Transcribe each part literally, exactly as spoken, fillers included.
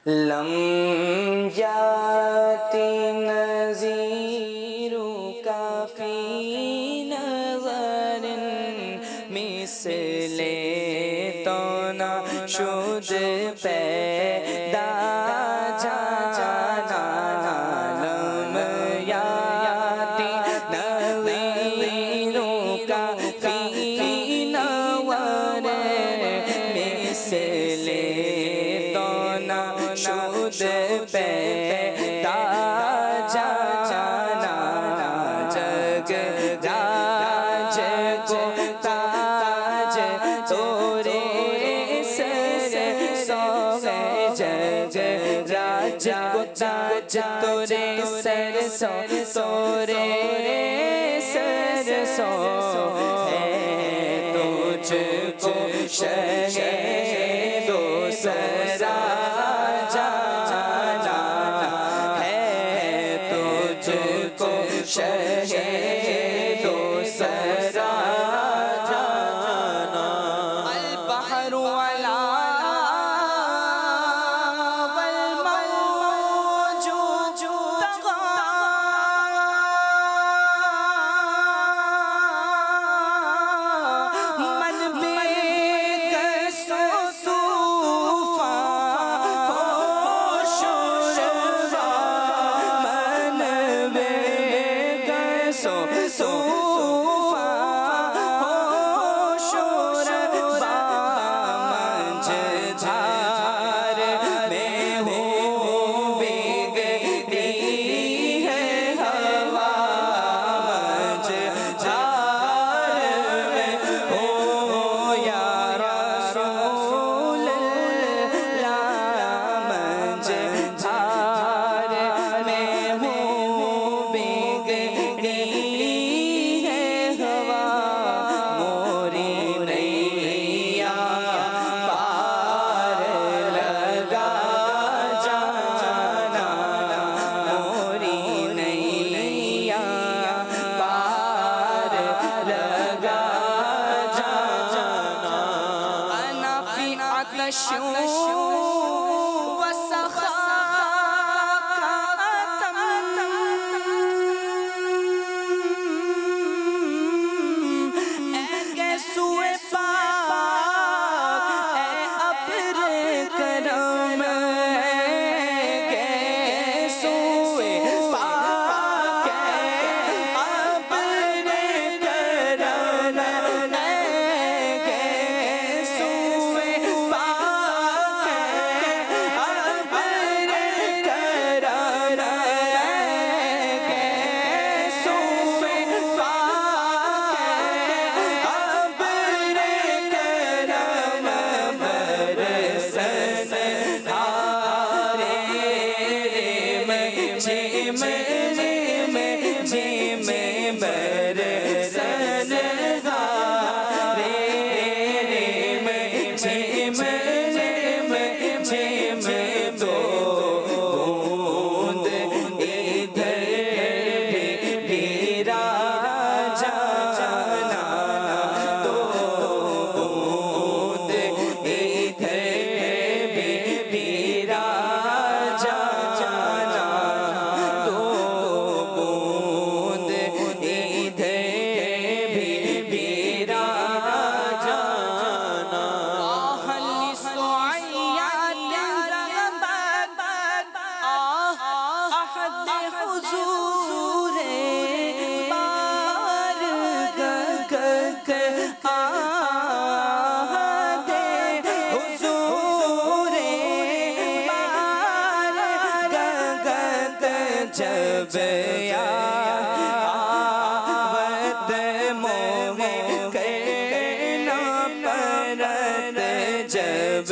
Lump याति नज़ीरु काफ़ी नज़रिन मिसले तो ना शुद पैदा जाना। लम याति नज़ीरु काफ़ी नज़रिन मिसले शुद्ध पैदा जाना। जग राज को ताज तोरे सर सोए। जग राज को ताज तोरे सर सो तोरे सर सो है। तुझको शहे दो सरा शहीदो सरा जाना। अल बहरु अला वल मौजू तगा। मन बेकसो तूफा हो शुरवा। मन सो तूफा हो शोरबा। मंझधार में हूँ बिगड़ी है हवा। मंझधार में हूँ या रसूल अल्लाह। मंझधार में हूँ बिगड़ी जब यावत मोहे करना परत। जब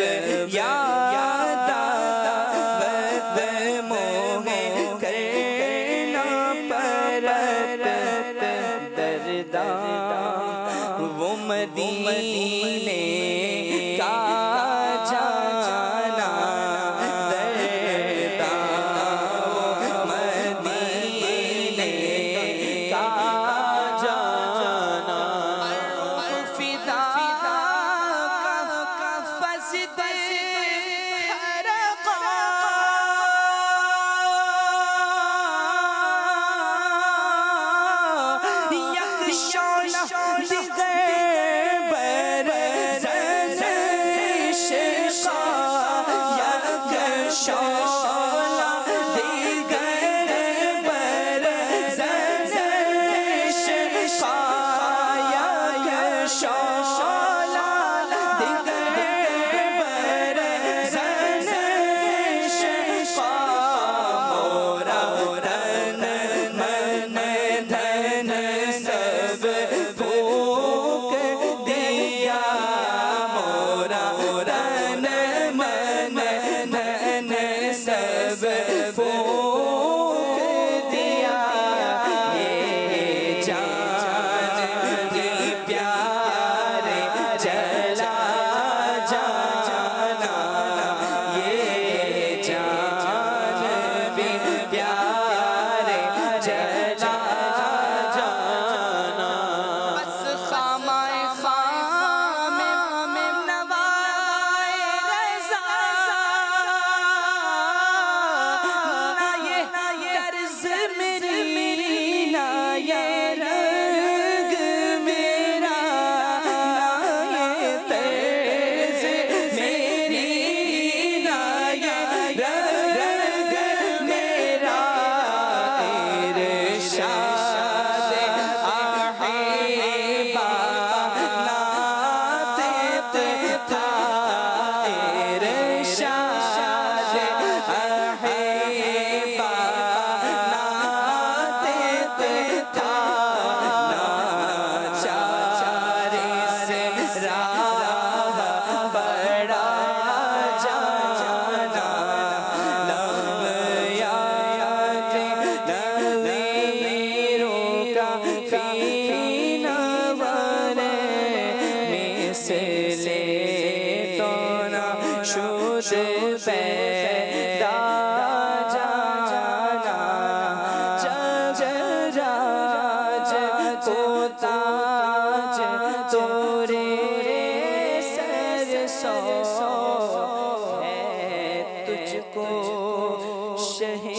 यावत मोहे करना परत। दर्दा वो मदीने का जाना। दर्दा फिदा का फज़द हर शौला दिगर पर ज़रश कायक शौला दिगर पर ज़रश का मोरा तन मन धन सब फूक दिया मोरा तन मन धन सब फूक दिया ये जान भी प्यारे चला जाना ये जान भी प्यारे चला जाना बस खामाए खाम में नवाए रज़ा ना ये कर्ज़ मेरी ना ये रंग मेरा ना ये तर्ज़ मेरी ना ये रंग मेरा इरशाद आहिबा नाते था इरशाद आहिबा नाते था नाचारे से राह पड़ा जाना लम याद नवीरों का फीना वाले मिसले तो ना शुद पैदा जाना जग राज को ताज तोरे सर सो है तुझको शह